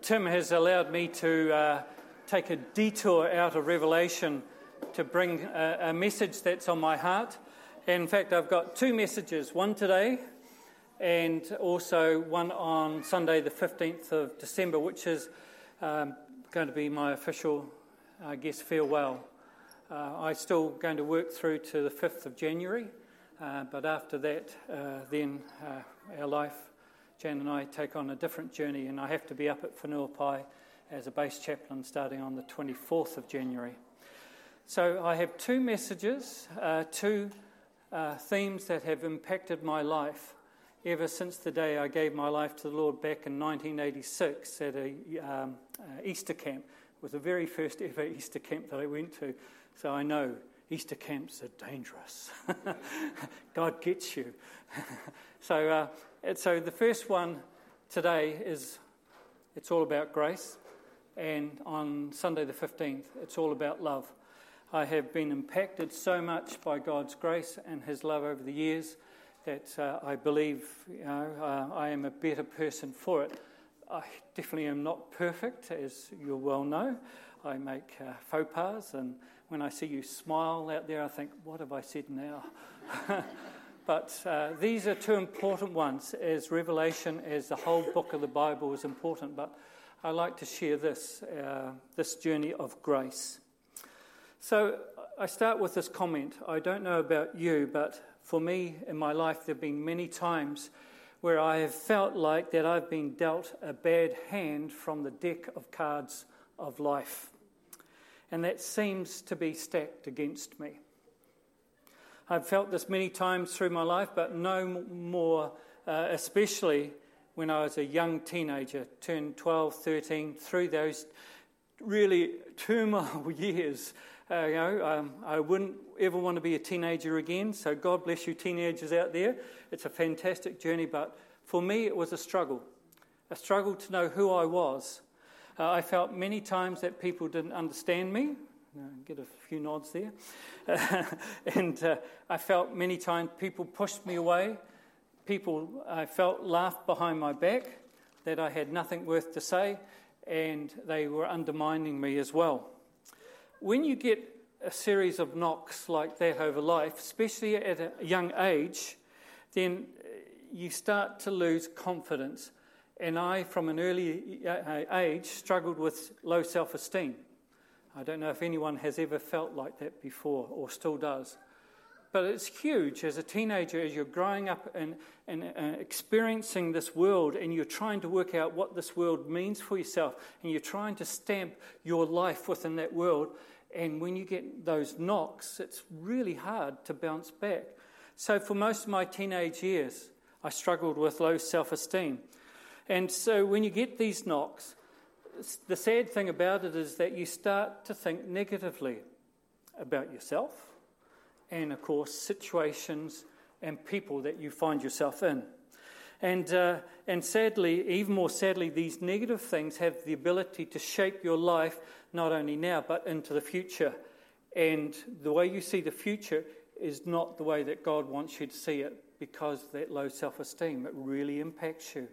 Tim has allowed me to take a detour out of Revelation to bring a message that's on my heart. And in fact, I've got two messages, one today and also one on Sunday the 15th of December, which is going to be my official, farewell. I'm still going to work through to the 5th of January, but after that, then our life, Jan and I, take on a different journey, and I have to be up at Whenuapai as a base chaplain starting on the 24th of January. So I have two messages, two themes that have impacted my life ever since the day I gave my life to the Lord back in 1986 at a Easter camp. It was the very first ever Easter camp that I went to, so I know Easter camps are dangerous. God gets you. So the first one today is, it's all about grace, and on Sunday the 15th, it's all about love. I have been impacted so much by God's grace and His love over the years that I believe I am a better person for it. I definitely am not perfect, as you well know. I make faux pas, and when I see you smile out there, I think, what have I said now? But these are two important ones, as Revelation, as the whole book of the Bible is important. But I like to share this journey of grace. So I start with this comment. I don't know about you, but for me in my life, there have been many times where I have felt like that I've been dealt a bad hand from the deck of cards of life. And that seems to be stacked against me. I've felt this many times through my life, but no more, especially when I was a young teenager, turned 12, 13, through those really turmoil years. I wouldn't ever want to be a teenager again, so God bless you teenagers out there. It's a fantastic journey, but for me it was a struggle to know who I was. I felt many times that people didn't understand me. Get a few nods there. And I felt many times people pushed me away. I felt laughed behind my back, that I had nothing worth to say, and they were undermining me as well. When you get a series of knocks like that over life, especially at a young age, then you start to lose confidence. And I, from an early age, struggled with low self-esteem. I don't know if anyone has ever felt like that before or still does. But it's huge as a teenager, as you're growing up and experiencing this world, and you're trying to work out what this world means for yourself, and you're trying to stamp your life within that world. And when you get those knocks, it's really hard to bounce back. So for most of my teenage years, I struggled with low self-esteem. And so when you get these knocks, the sad thing about it is that you start to think negatively about yourself and, of course, situations and people that you find yourself in. And sadly, even more sadly, these negative things have the ability to shape your life not only now but into the future. And the way you see the future is not the way that God wants you to see it, because of that low self-esteem. It really impacts you.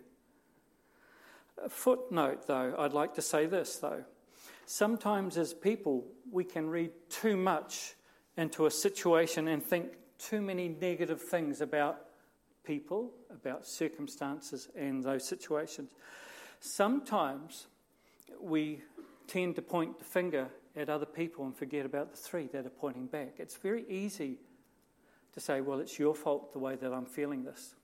A footnote, though, I'd like to say this, though. Sometimes as people, we can read too much into a situation and think too many negative things about people, about circumstances and those situations. Sometimes we tend to point the finger at other people and forget about the three that are pointing back. It's very easy to say, well, it's your fault the way that I'm feeling this.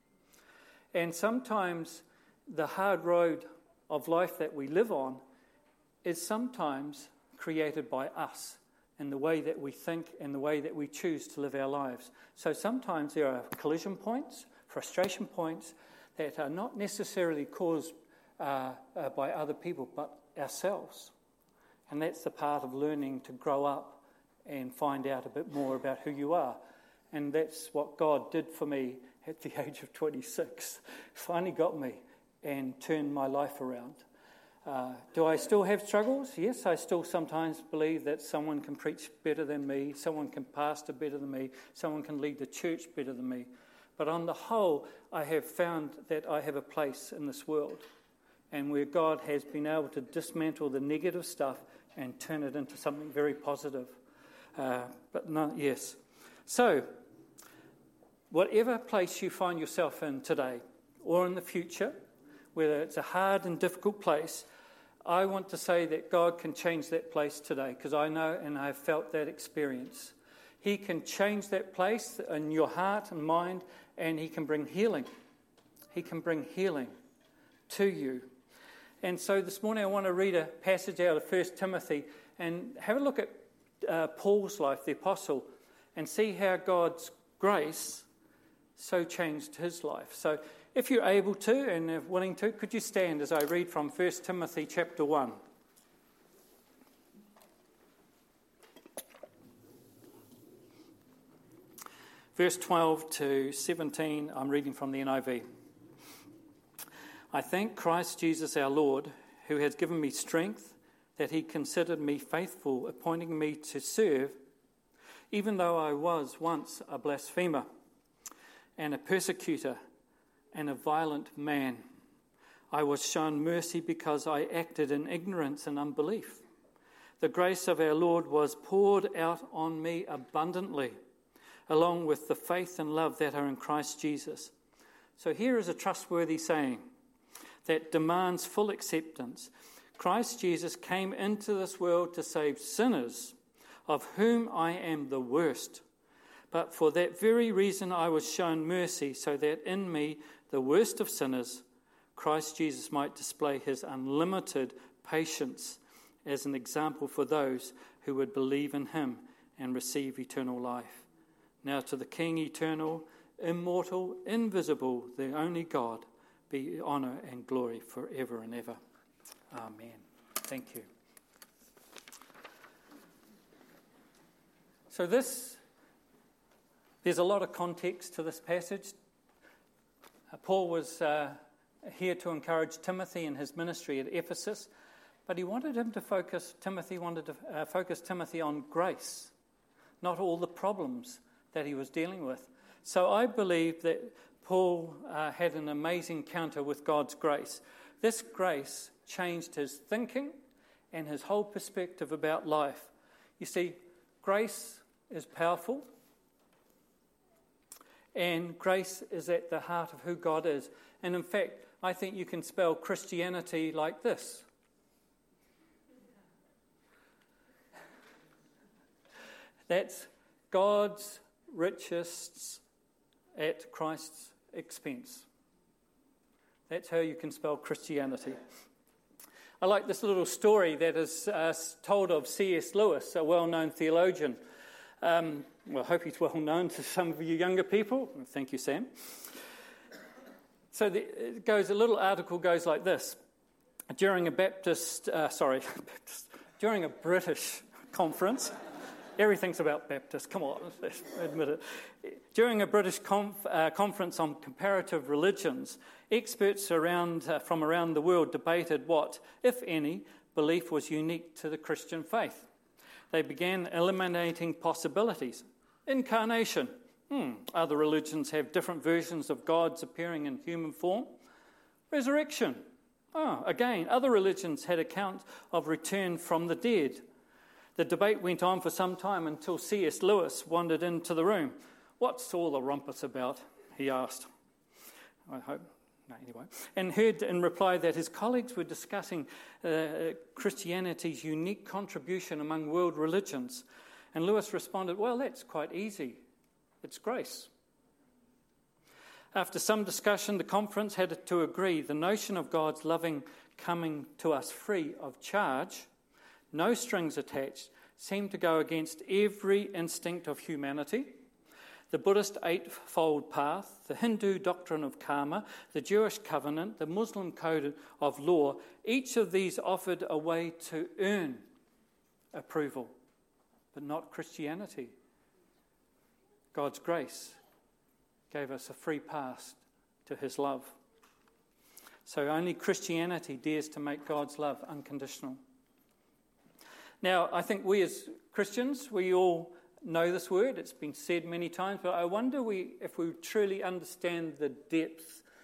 And sometimes the hard road of life that we live on is sometimes created by us and the way that we think and the way that we choose to live our lives. So sometimes there are collision points, frustration points that are not necessarily caused by other people but ourselves. And that's the part of learning to grow up and find out a bit more about who you are. And that's what God did for me at the age of 26. Finally got me and turned my life around. Do I still have struggles? Yes, I still sometimes believe that someone can preach better than me, someone can pastor better than me, someone can lead the church better than me. But on the whole, I have found that I have a place in this world. and where God has been able to dismantle the negative stuff and turn it into something very positive. So, whatever place you find yourself in today or in the future, whether it's a hard and difficult place, I want to say that God can change that place today, because I know and I have felt that experience. He can change that place in your heart and mind, and He can bring healing. He can bring healing to you. And so this morning I want to read a passage out of 1 Timothy and have a look at Paul's life, the apostle, and see how God's grace so changed his life. So if you're able to and are willing to, could you stand as I read from 1 Timothy chapter 1. Verse 12 to 17, I'm reading from the NIV. I thank Christ Jesus our Lord, who has given me strength, that He considered me faithful, appointing me to serve, even though I was once a blasphemer and a persecutor and a violent man. I was shown mercy because I acted in ignorance and unbelief. The grace of our Lord was poured out on me abundantly, along with the faith and love that are in Christ Jesus. So here is a trustworthy saying that demands full acceptance. Christ Jesus came into this world to save sinners, of whom I am the worst. But for that very reason I was shown mercy, so that in me, the worst of sinners, Christ Jesus might display His unlimited patience as an example for those who would believe in Him and receive eternal life. Now to the King, eternal, immortal, invisible, the only God, be honour and glory forever and ever. Amen. Thank you. So there's a lot of context to this passage. Paul was here to encourage Timothy in his ministry at Ephesus, but he wanted him to focus Timothy on grace, not all the problems that he was dealing with. So I believe that Paul had an amazing encounter with God's grace. This grace changed his thinking and his whole perspective about life. You see, grace is powerful, and grace is at the heart of who God is. And in fact, I think you can spell Christianity like this. That's God's riches at Christ's expense. That's how you can spell Christianity. I like this little story that is told of C.S. Lewis, a well-known theologian. I hope he's well known to some of you younger people. Thank you, Sam. So a little article goes like this. During a British conference, everything's about Baptist, come on, let's admit it. During a British conference on comparative religions, experts from around the world debated what, if any, belief was unique to the Christian faith. They began eliminating possibilities. Incarnation. Other religions have different versions of gods appearing in human form. Resurrection. Again, other religions had accounts of return from the dead. The debate went on for some time until C.S. Lewis wandered into the room. What's all the rumpus about? He asked. And heard in reply that his colleagues were discussing Christianity's unique contribution among world religions. And Lewis responded, well, that's quite easy. It's grace. After some discussion, the conference had to agree the notion of God's loving coming to us free of charge, no strings attached, seemed to go against every instinct of humanity. The Buddhist Eightfold Path, the Hindu doctrine of karma, the Jewish covenant, the Muslim code of law, each of these offered a way to earn approval, but not Christianity. God's grace gave us a free pass to His love. So only Christianity dares to make God's love unconditional. Now, I think we as Christians, we all know this word. It's been said many times, but I wonder if we truly understand the depth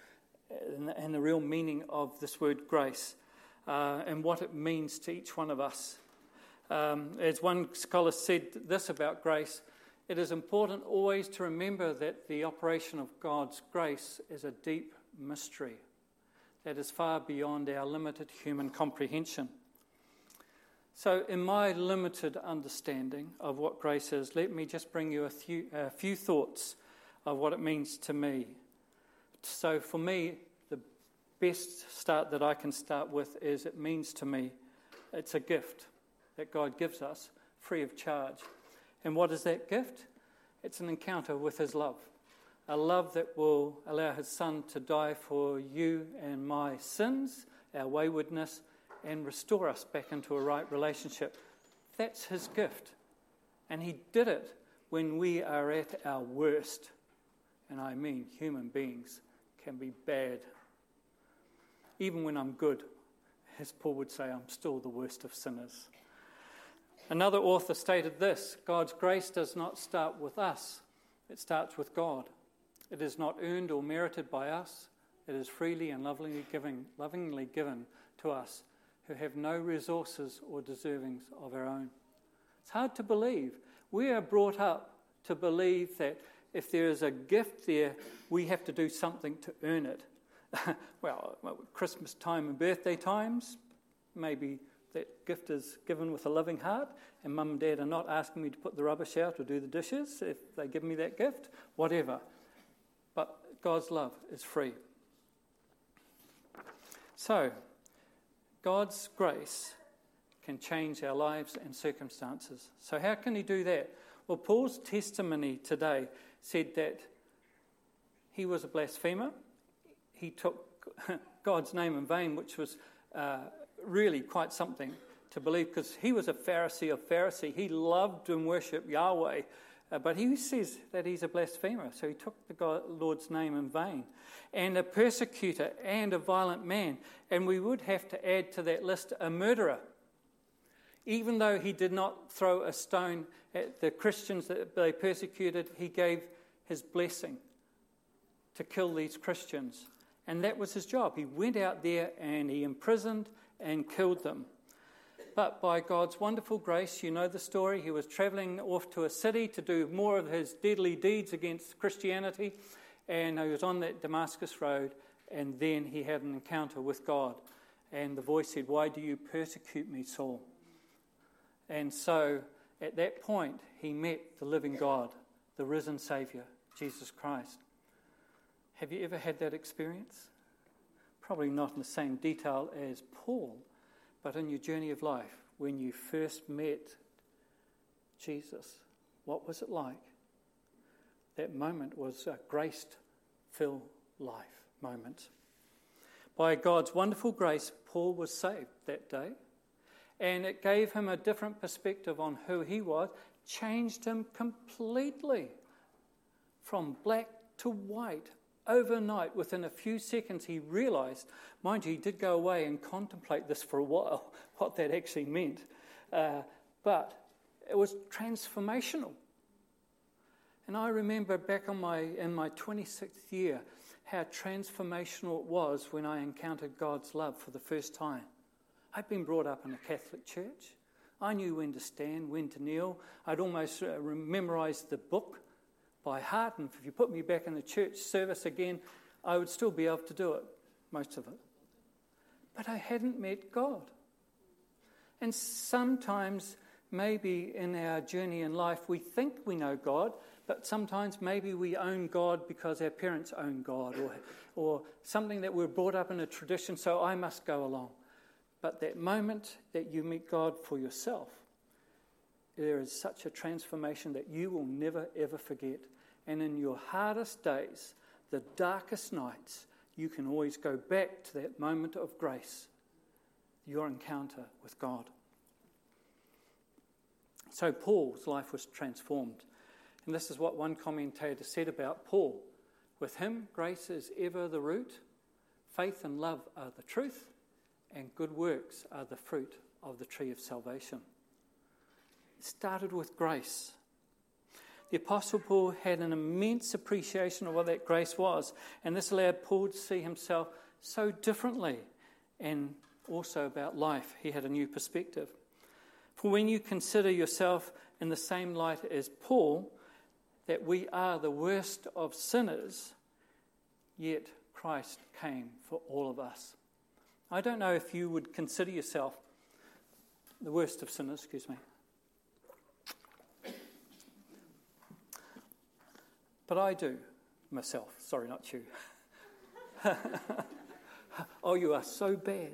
and the real meaning of this word grace and what it means to each one of us. As one scholar said this about grace, it is important always to remember that the operation of God's grace is a deep mystery that is far beyond our limited human comprehension. So in my limited understanding of what grace is, let me just bring you a few thoughts of what it means to me. So for me, the best start that I can start with is it means to me, it's a gift that God gives us free of charge. And what is that gift? It's an encounter with his love. A love that will allow his Son to die for you and my sins, our waywardness, and restore us back into a right relationship. That's his gift. And he did it when we are at our worst. And I mean human beings can be bad. Even when I'm good, as Paul would say, I'm still the worst of sinners. Another author stated this: God's grace does not start with us, it starts with God. It is not earned or merited by us, it is freely and lovingly given to us who have no resources or deservings of our own. It's hard to believe. We are brought up to believe that if there is a gift there, we have to do something to earn it. Well, Christmas time and birthday times, maybe that gift is given with a loving heart, and Mum and Dad are not asking me to put the rubbish out or do the dishes if they give me that gift, whatever. But God's love is free. So, God's grace can change our lives and circumstances. So how can he do that? Well, Paul's testimony today said that he was a blasphemer. He took God's name in vain, which was really quite something to believe, because he was a Pharisee of Pharisee. He loved and worshipped Yahweh, but he says that he's a blasphemer, so he took the Lord's name in vain. And a persecutor and a violent man, and we would have to add to that list a murderer. Even though he did not throw a stone at the Christians that they persecuted, he gave his blessing to kill these Christians. And that was his job. He went out there and he imprisoned and killed them. But by God's wonderful grace, you know the story, he was travelling off to a city to do more of his deadly deeds against Christianity, and he was on that Damascus road, and then he had an encounter with God. And the voice said, "Why do you persecute me, Saul?" And so at that point, he met the living God, the risen Saviour, Jesus Christ. Have you ever had that experience? Probably not in the same detail as Paul, but in your journey of life, when you first met Jesus, what was it like? That moment was a grace-filled life moment. By God's wonderful grace, Paul was saved that day, and it gave him a different perspective on who he was, changed him completely from black to white. Overnight, within a few seconds, he realised, mind you, he did go away and contemplate this for a while, what that actually meant. But it was transformational. And I remember back in my 26th year, how transformational it was when I encountered God's love for the first time. I'd been brought up in a Catholic church. I knew when to stand, when to kneel. I'd almost memorised the book by heart, and if you put me back in the church service again, I would still be able to do it, most of it. But I hadn't met God. And sometimes, maybe in our journey in life, we think we know God, but sometimes maybe we own God because our parents own God, or something that we're brought up in a tradition, so I must go along. But that moment that you meet God for yourself, there is such a transformation that you will never, ever forget. And in your hardest days, the darkest nights, you can always go back to that moment of grace, your encounter with God. So Paul's life was transformed. And this is what one commentator said about Paul. With him, grace is ever the root, faith and love are the truth, and good works are the fruit of the tree of salvation. It started with grace. The Apostle Paul had an immense appreciation of what that grace was, and this allowed Paul to see himself so differently, and also about life. He had a new perspective. For when you consider yourself in the same light as Paul, that we are the worst of sinners, yet Christ came for all of us. I don't know if you would consider yourself the worst of sinners, But I do, myself. Sorry, not you. Oh, you are so bad.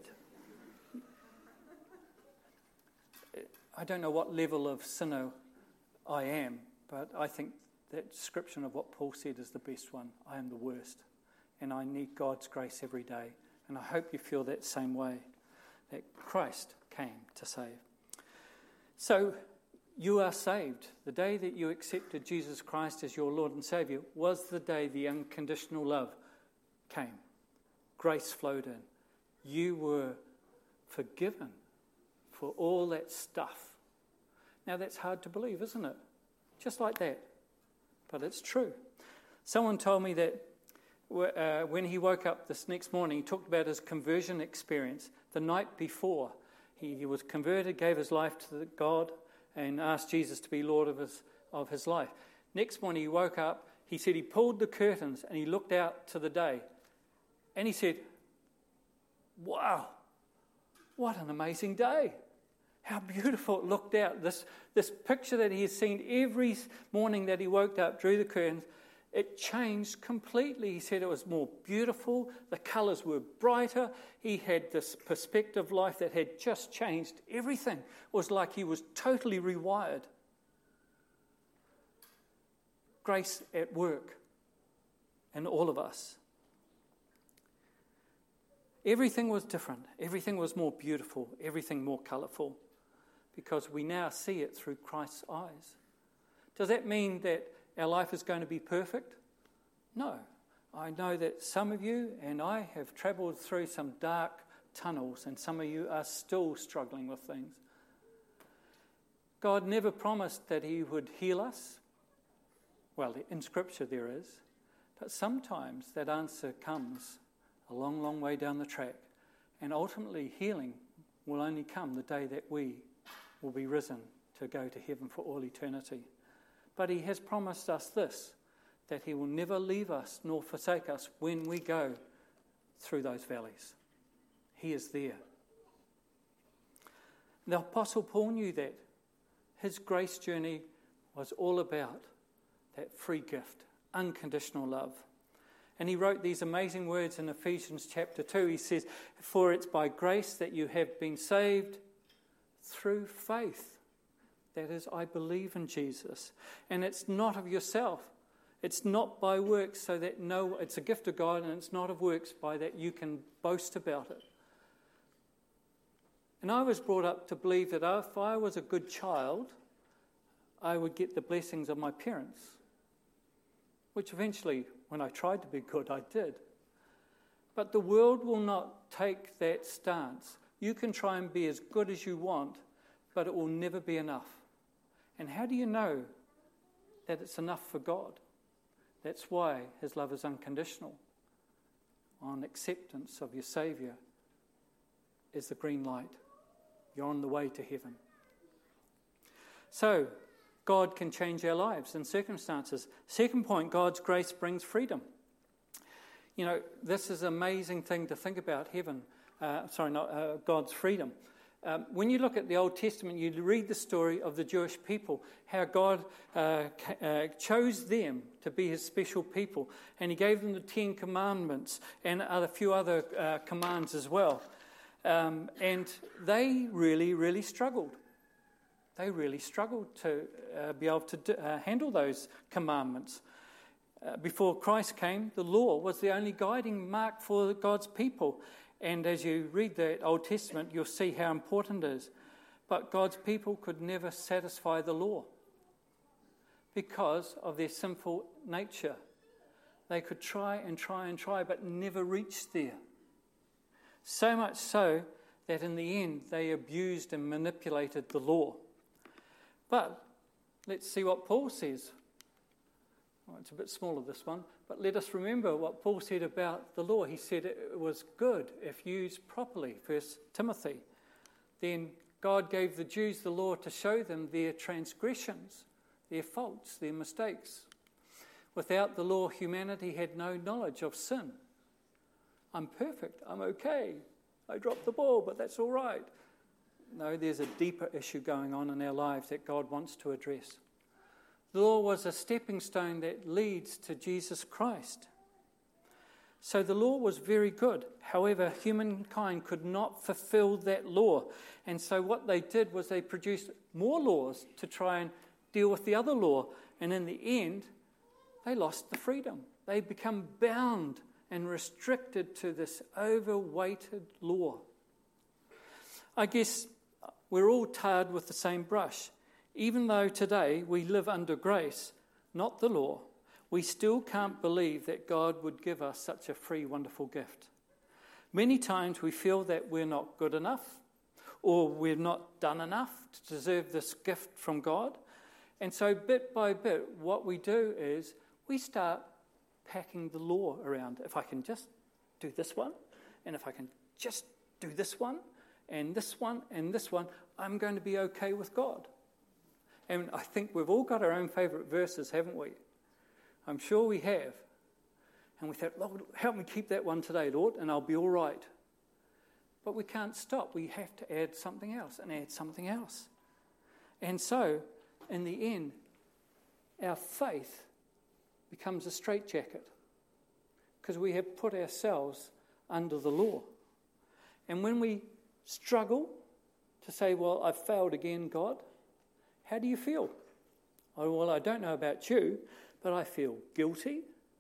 I don't know what level of sinner I am, but I think that description of what Paul said is the best one. I am the worst, and I need God's grace every day. And I hope you feel that same way, that Christ came to save. So, you are saved. The day that you accepted Jesus Christ as your Lord and Saviour was the day the unconditional love came. Grace flowed in. You were forgiven for all that stuff. Now that's hard to believe, isn't it? Just like that. But it's true. Someone told me that when he woke up this next morning, he talked about his conversion experience. The night before, he was converted, gave his life to God, and asked Jesus to be Lord of his life. Next morning he woke up, he said he pulled the curtains and he looked out to the day. And he said, wow, what an amazing day. How beautiful it looked out. This picture that he had seen every morning that he woke up, drew the curtains, it changed completely. He said it was more beautiful, the colours were brighter, he had this perspective of life that had just changed everything. It was like he was totally rewired. Grace at work in all of us. Everything was different, everything was more beautiful, everything more colourful, because we now see it through Christ's eyes. Does that mean that our life is going to be perfect? No. I know that some of you and I have travelled through some dark tunnels, and some of you are still struggling with things. God never promised that he would heal us. Well, in Scripture there is. But sometimes that answer comes a long, long way down the track. And ultimately healing will only come the day that we will be risen to go to heaven for all eternity. But he has promised us this, that he will never leave us nor forsake us when we go through those valleys. He is there. The Apostle Paul knew that. His grace journey was all about that free gift, unconditional love. And he wrote these amazing words in Ephesians chapter 2. He says, "For it's by grace that you have been saved through faith." That is, I believe in Jesus. And it's not of yourself. It's not by works, so that it's a gift of God, and it's not of works by that you can boast about it. And I was brought up to believe that if I was a good child, I would get the blessings of my parents. Which eventually, when I tried to be good, I did. But the world will not take that stance. You can try and be as good as you want, but it will never be enough. And how do you know that it's enough for God? That's why his love is unconditional. On acceptance of your Saviour is the green light. You're on the way to heaven. So, God can change our lives and circumstances. Second point, God's grace brings freedom. You know, this is an amazing thing to think about, God's freedom. When you look at the Old Testament, you read the story of the Jewish people, how God chose them to be his special people, and he gave them the 10 Commandments and a few other commands as well. And they really, really struggled. They really struggled to be able to handle those commandments. Before Christ came, the law was the only guiding mark for God's people. And as you read the Old Testament, you'll see how important it is. But God's people could never satisfy the law because of their sinful nature. They could try and try and try, but never reach there. So much so that in the end, they abused and manipulated the law. But let's see what Paul says. Well, it's a bit smaller, this one. But let us remember what Paul said about the law. He said it was good if used properly, 1 Timothy. Then God gave the Jews the law to show them their transgressions, their faults, their mistakes. Without the law, humanity had no knowledge of sin. I'm perfect. I'm okay. I dropped the ball, but that's all right. No, there's a deeper issue going on in our lives that God wants to address. The law was a stepping stone that leads to Jesus Christ. So the law was very good. However, humankind could not fulfill that law. And so what they did was they produced more laws to try and deal with the other law. And in the end, they lost the freedom. They become bound and restricted to this overweighted law. I guess we're all tarred with the same brush. Even though today we live under grace, not the law, we still can't believe that God would give us such a free, wonderful gift. Many times we feel that we're not good enough, or we've not done enough to deserve this gift from God. And so bit by bit, what we do is we start packing the law around. If I can just do this one, and if I can just do this one, and this one, and this one, I'm going to be okay with God. And I think we've all got our own favourite verses, haven't we? I'm sure we have. And we thought, Lord, help me keep that one today, Lord, and I'll be all right. But we can't stop. We have to add something else and add something else. And so, in the end, our faith becomes a straitjacket because we have put ourselves under the law. And when we struggle to say, well, I've failed again, God, how do you feel? Oh, well, I don't know about you, but I feel guilty.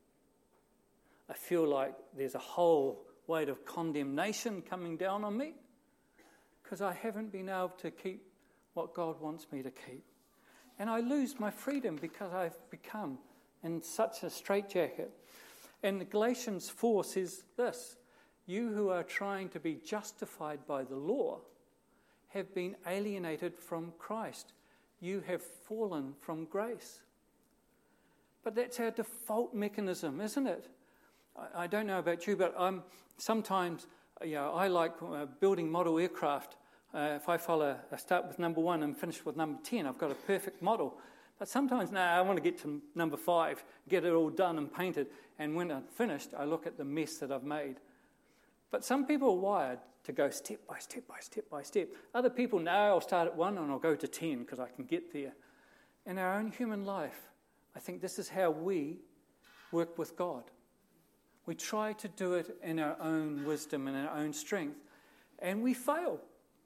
I feel like there's a whole weight of condemnation coming down on me because I haven't been able to keep what God wants me to keep. And I lose my freedom because I've become in such a straitjacket. And Galatians 4 says this, you who are trying to be justified by the law have been alienated from Christ. You have fallen from grace. But that's our default mechanism, isn't it? I don't know about you, but sometimes, I like building model aircraft. If I start with number 1 and finish with number 10, I've got a perfect model. But sometimes, I want to get to number 5, get it all done and painted. And when I'm finished, I look at the mess that I've made. But some people are wired to go step by step by step by step. Other people, no, I'll start at 1 and I'll go to 10 because I can get there. In our own human life, I think this is how we work with God. We try to do it in our own wisdom and our own strength, and we fail.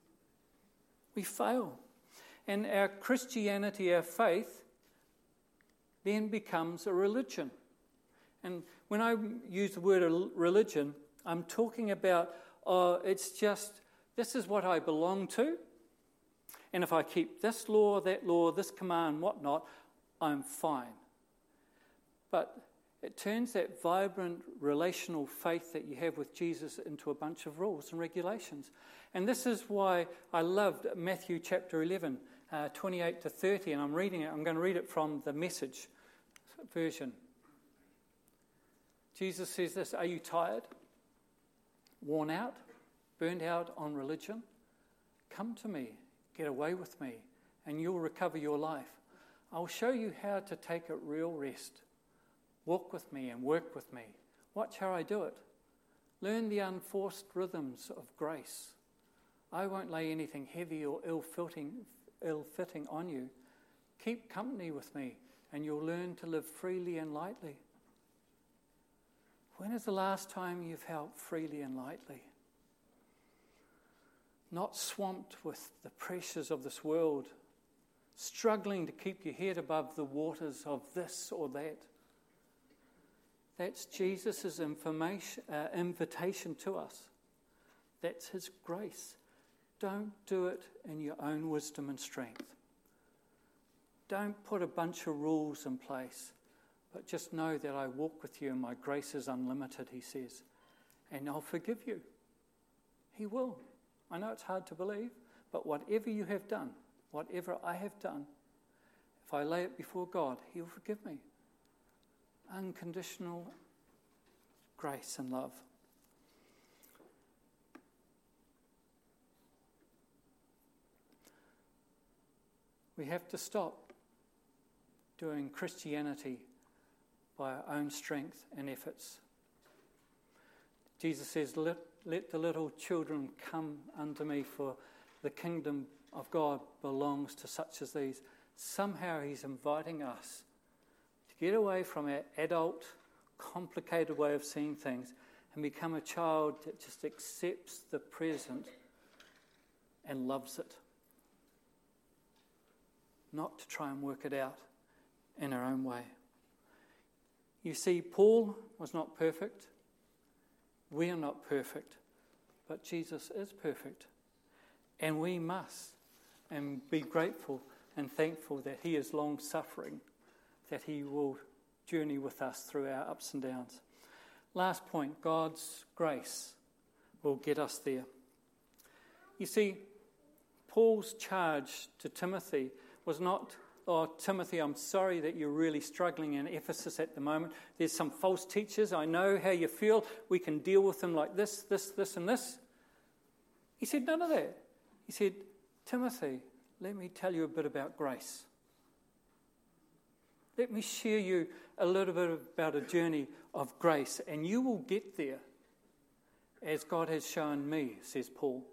We fail. And our Christianity, our faith, then becomes a religion. And when I use the word religion, I'm talking about, it's just, this is what I belong to. And if I keep this law, this command, whatnot, I'm fine. But it turns that vibrant relational faith that you have with Jesus into a bunch of rules and regulations. And this is why I loved Matthew chapter 11, 28 to 30, and I'm reading it. I'm going to read it from the Message version. Jesus says this, are you tired, worn out, burned out on religion? Come to me, get away with me, and you'll recover your life. I'll show you how to take a real rest. Walk with me and work with me. Watch how I do it. Learn the unforced rhythms of grace. I won't lay anything heavy or ill-fitting on you. Keep company with me, and you'll learn to live freely and lightly. When is the last time you've felt freely and lightly? Not swamped with the pressures of this world, struggling to keep your head above the waters of this or that. That's Jesus' invitation to us. That's his grace. Don't do it in your own wisdom and strength. Don't put a bunch of rules in place, but just know that I walk with you and my grace is unlimited, he says. And I'll forgive you. He will. I know it's hard to believe, but whatever you have done, whatever I have done, if I lay it before God, he'll forgive me. unconditional grace and love. We have to stop doing Christianity by our own strength and efforts. Jesus says, let the little children come unto me, for the kingdom of God belongs to such as these. Somehow he's inviting us to get away from our adult, complicated way of seeing things and become a child that just accepts the present and loves it. Not to try and work it out in our own way. You see, Paul was not perfect. We are not perfect. But Jesus is perfect. And we must and be grateful and thankful that he is long-suffering, that he will journey with us through our ups and downs. Last point, God's grace will get us there. You see, Paul's charge to Timothy was not, "Oh, Timothy, I'm sorry that you're really struggling in Ephesus at the moment. There's some false teachers. I know how you feel. We can deal with them like this, and this." He said none of that. He said, "Timothy, let me tell you a bit about grace. Let me share you a little bit about a journey of grace, and you will get there as God has shown me," says Paul.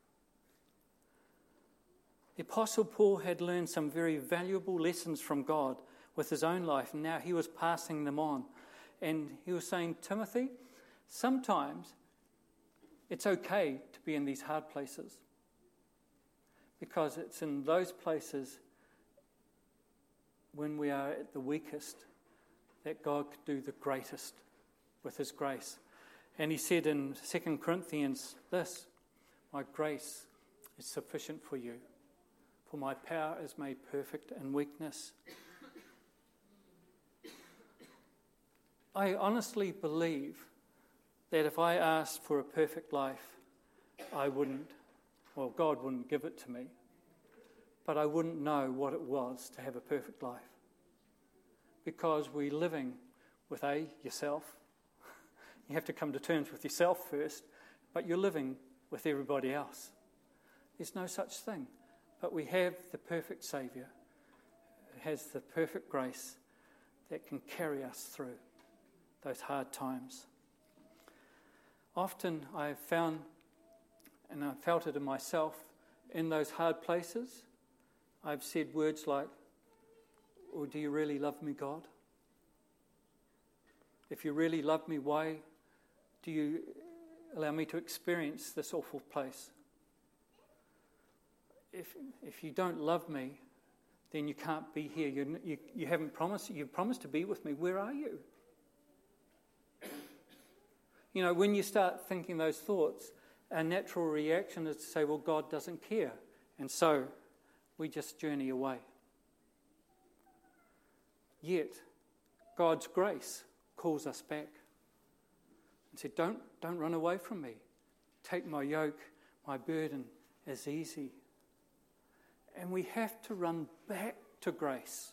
The Apostle Paul had learned some very valuable lessons from God with his own life, and now he was passing them on. And he was saying, "Timothy, sometimes it's okay to be in these hard places, because it's in those places when we are at the weakest that God could do the greatest with his grace." And he said in 2 Corinthians this, "My grace is sufficient for you, for my power is made perfect in weakness." I honestly believe that if I asked for a perfect life, God wouldn't give it to me, but I wouldn't know what it was to have a perfect life. Because we're living with yourself. You have to come to terms with yourself first, but you're living with everybody else. There's no such thing. But we have the perfect Saviour who has the perfect grace that can carry us through those hard times. Often I've found, and I felt it in myself, in those hard places, I've said words like, "Oh, do you really love me, God? If you really love me, why do you allow me to experience this awful place? If you don't love me, then you can't be here. You haven't promised. You've promised to be with me. Where are you?" You know, when you start thinking those thoughts, a natural reaction is to say, "Well, God doesn't care," and so we just journey away. Yet, God's grace calls us back and said, "Don't run away from me. Take my yoke, my burden is easy." And we have to run back to grace.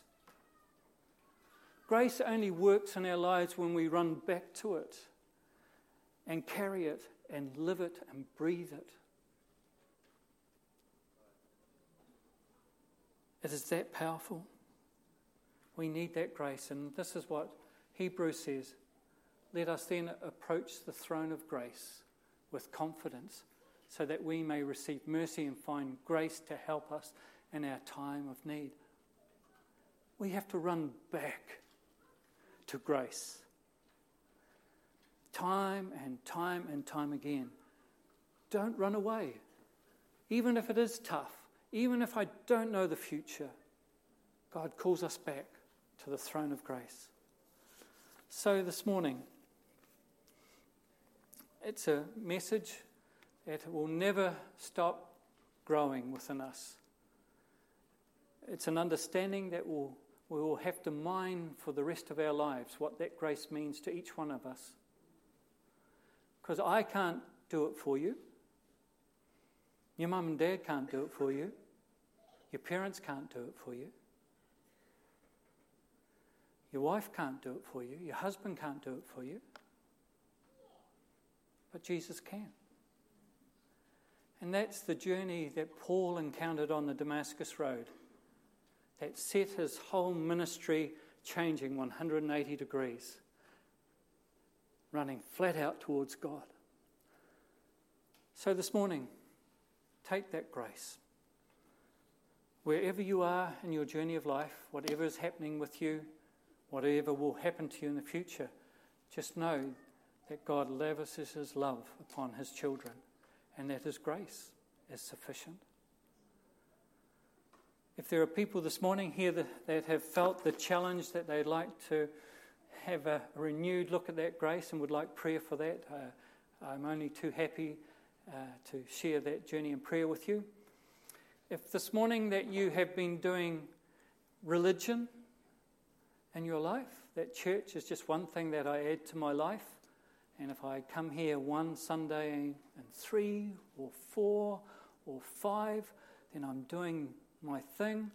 Grace only works in our lives when we run back to it and carry it and live it and breathe it. It is that powerful. We need that grace, and this is what Hebrews says. "Let us then approach the throne of grace with confidence, so that we may receive mercy and find grace to help us in our time of need." We have to run back to grace. Time and time and time again. Don't run away. Even if it is tough, even if I don't know the future, God calls us back to the throne of grace. So this morning, it's a message that will never stop growing within us. It's an understanding that we will have to mine for the rest of our lives, what that grace means to each one of us. Because I can't do it for you. Your mum and dad can't do it for you. Your parents can't do it for you. Your wife can't do it for you. Your husband can't do it for you. But Jesus can. And that's the journey that Paul encountered on the Damascus Road that set his whole ministry changing 180 degrees, running flat out towards God. So this morning, take that grace. Wherever you are in your journey of life, whatever is happening with you, whatever will happen to you in the future, just know that God lavishes his love upon his children and that his grace is sufficient. If there are people this morning here that have felt the challenge that they'd like to have a renewed look at that grace and would like prayer for that, I'm only too happy to share that journey in prayer with you. If this morning that you have been doing religion in your life, that church is just one thing that I add to my life, and if I come here one Sunday and 3 or 4 or 5, then I'm doing my thing,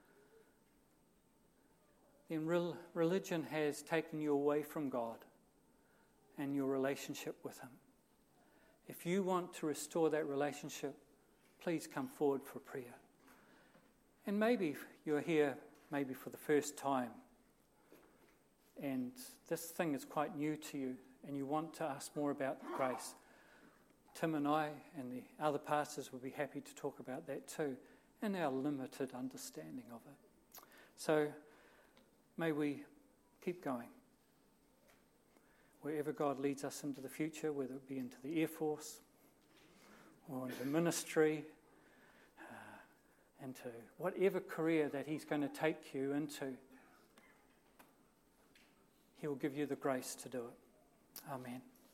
then religion has taken you away from God and your relationship with him. If you want to restore that relationship, please come forward for prayer. And maybe you're here maybe for the first time and this thing is quite new to you and you want to ask more about grace. Tim and I and the other pastors will be happy to talk about that too in our limited understanding of it. So may we keep going. Wherever God leads us into the future, whether it be into the Air Force or into ministry, into whatever career that he's going to take you into, he will give you the grace to do it. Amen.